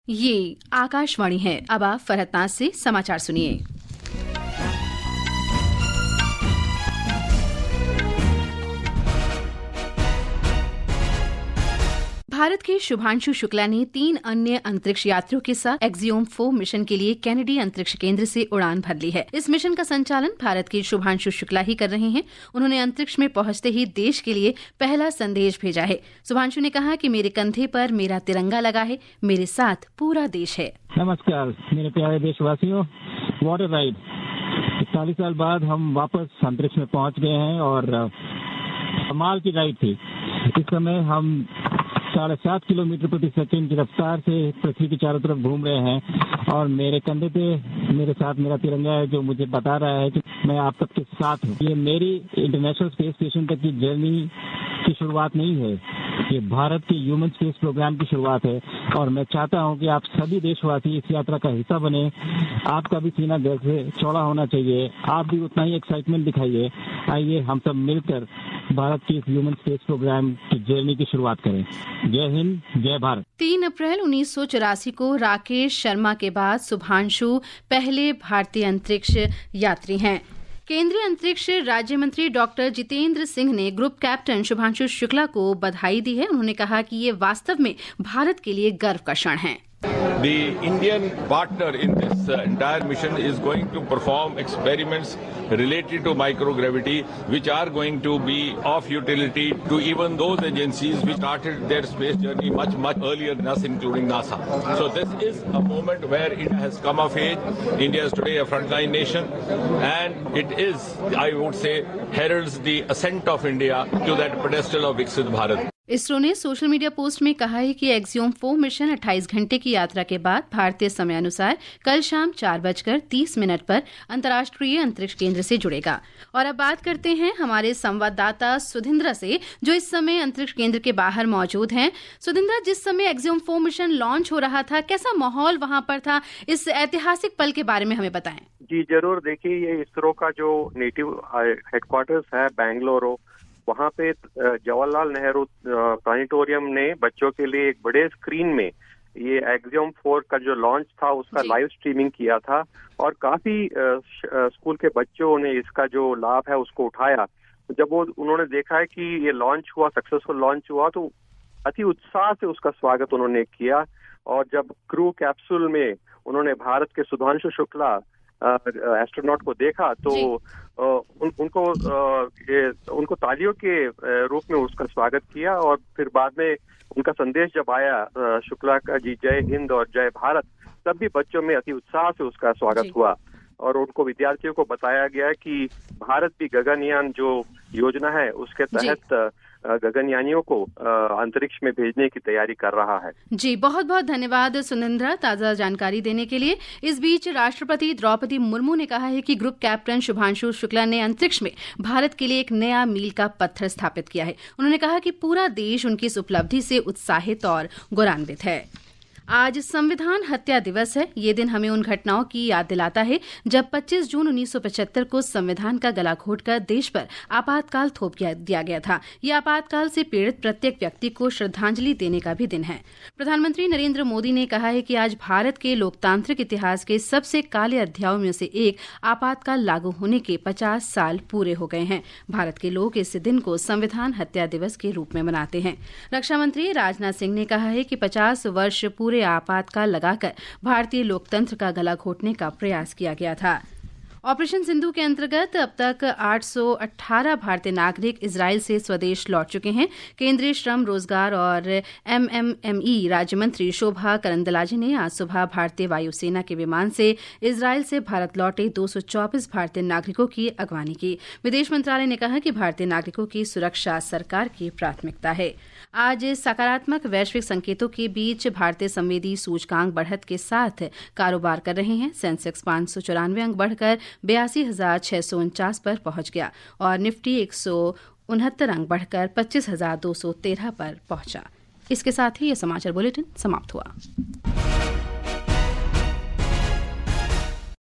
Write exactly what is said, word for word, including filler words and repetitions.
ये आकाशवाणी है। अब आप फरहत से समाचार सुनिए। भारत के शुभांशु शुक्ला ने तीन अन्य अंतरिक्ष यात्रियों के साथ एक्सियोम फोर मिशन के लिए केनेडी अंतरिक्ष केंद्र से उड़ान भर ली है। इस मिशन का संचालन भारत के शुभांशु शुक्ला ही कर रहे हैं। उन्होंने अंतरिक्ष में पहुंचते ही देश के लिए पहला संदेश भेजा है। शुभांशु ने कहा कि मेरे कंधे पर मेरा तिरंगा लगा है, मेरे साथ पूरा देश है। नमस्कार मेरे प्यारे देशवासियों, व्हाट अ राइड। चालीस साल बाद हम वापस अंतरिक्ष में पहुंच गए हैं और कमाल की राइड थी। इस समय हम साढ़े सात किलोमीटर प्रति सेकंड की रफ्तार से पृथ्वी के चारों तरफ घूम रहे हैं और मेरे कंधे पे मेरे साथ मेरा तिरंगा है, जो मुझे बता रहा है कि मैं आप सबके साथ हूँ। ये मेरी इंटरनेशनल स्पेस स्टेशन तक की जर्नी की शुरुआत नहीं है, ये भारत के ह्यूमन स्पेस प्रोग्राम की शुरुआत है और मैं चाहता हूँ कि आप सभी देशवासी इस यात्रा का हिस्सा बने। आपका भी सीना गर्व से चौड़ा होना चाहिए, आप भी उतना ही एक्साइटमेंट दिखाइए। आइए हम सब मिलकर भारत के इस ह्यूमन स्पेस प्रोग्राम की जर्नी की शुरुआत करें। जय हिंद, जय भारत। तीन अप्रैल उन्नीस सौ चौरासी को राकेश शर्मा के बाद शुभांशु पहले भारतीय अंतरिक्ष यात्री हैं। केंद्रीय अंतरिक्ष राज्य मंत्री डॉक्टर जितेंद्र सिंह ने ग्रुप कैप्टन शुभांशु शुक्ला को बधाई दी है। उन्होंने कहा कि ये वास्तव में भारत के लिए गर्व का क्षण है। The Indian partner in this uh, entire mission is going to perform experiments related to microgravity, which are going to be of utility to even those agencies which started their space journey much, much earlier than us, including NASA. So this is a moment where India has come of age. India is today a frontline nation, and it is, I would say, heralds the ascent of India to that pedestal of Viksit Bharat. ISRO ने social media post में कहा है कि axiom four mission अट्ठाईस घंटे की यात्रा के बाद भारतीय समय अनुसार कल शाम चार बजकर तीस मिनट पर अंतर्राष्ट्रीय अंतरिक्ष केंद्र से जुड़ेगा। और अब बात करते हैं हमारे संवाददाता सुधिंद्रा से, जो इस समय अंतरिक्ष केंद्र के बाहर मौजूद हैं। सुधिंद्रा, जिस समय एक्सियोम फोर मिशन लॉन्च हो रहा था, कैसा माहौल वहां पर था? इस ऐतिहासिक पल के बारे में हमें बताएं। जी जरूर। देखिए, ये इसरो का जो नेटिव हेडक्वार्टर्स है बेंगलुरु, वहाँ पे जवाहरलाल नेहरू प्लानिटोरियम ने बच्चों के लिए एक बड़े स्क्रीन में ये एक्सियोम फोर का जो लॉन्च था उसका लाइव स्ट्रीमिंग किया था और काफी स्कूल के बच्चों ने इसका जो लाभ है उसको उठाया। जब वो उन्होंने देखा है कि ये लॉन्च हुआ, सक्सेसफुल लॉन्च हुआ, तो अति उत्साह से उसका स्वागत उन्होंने किया। और जब क्रू कैप्सूल में उन्होंने भारत के शुभांशु शुक्ला एस्ट्रोनॉट को देखा तो उन, उनको ये उनको तालियों के रूप में उसका स्वागत किया। और फिर बाद में उनका संदेश जब आया शुक्ला का जी जय हिंद और जय भारत, तब भी बच्चों में अति उत्साह से उसका स्वागत हुआ और उनको विद्यार्थियों को बताया गया कि भारत भी गगनयान जो योजना है उसके तहत गगनयानियों को अंतरिक्ष में भेजने की तैयारी कर रहा है। जी, बहुत बहुत धन्यवाद सुनिंद्रा ताजा जानकारी देने के लिए। इस बीच राष्ट्रपति द्रौपदी मुर्मू ने कहा है कि ग्रुप कैप्टन शुभांशु शुक्ला ने अंतरिक्ष में भारत के लिए एक नया मील का पत्थर स्थापित किया है। उन्होंने कहा कि पूरा देश उनकी इस उपलब्धि से उत्साहित और गौरवान्वित है। आज संविधान हत्या दिवस है। ये दिन हमें उन घटनाओं की याद दिलाता है जब पच्चीस जून उन्नीस सौ पचहत्तर को संविधान का गला घोटकर देश पर आपातकाल थोप दिया गया था। ये आपातकाल से पीड़ित प्रत्येक व्यक्ति को श्रद्धांजलि देने का भी दिन है। प्रधानमंत्री नरेंद्र मोदी ने कहा है कि आज भारत के लोकतांत्रिक इतिहास के सबसे काले अध्यायों में से एक आपातकाल लागू होने के पचास साल पूरे हो गए हैं। भारत के लोग इस दिन को संविधान हत्या दिवस के रूप में मनाते हैं। रक्षा मंत्री राजनाथ सिंह ने कहा है कि पचास वर्ष पूरे आपातकाल लगाकर भारतीय लोकतंत्र का गला घोटने का प्रयास किया गया था। ऑपरेशन सिंधु के अंतर्गत अब तक आठ सौ अठारह भारतीय नागरिक इजरायल से स्वदेश लौट चुके हैं। केंद्रीय श्रम, रोजगार और एमएमएमई राज्य मंत्री शोभा करंदलाजे ने आज सुबह भारतीय वायुसेना के विमान से इजरायल से भारत लौटे दो सौ चौबीस भारतीय नागरिकों की अगवानी की। विदेश मंत्रालय ने कहा कि भारतीय नागरिकों की सुरक्षा सरकार की प्राथमिकता है। आज सकारात्मक वैश्विक संकेतों के बीच भारतीय संवेदी सूचकांक बढ़त के साथ कारोबार कर रहे हैं। सेंसेक्स पांच सौ चौरानवे अंक बढ़कर बयासी हजार छह सौ उनचास पर पहुंच गया और निफ्टी एक सौ उनहत्तर अंक बढ़कर पच्चीस हजार दो सौ तेरह पर पहुंचा। इसके साथ ही यह समाचार बुलेटिन समाप्त हुआ।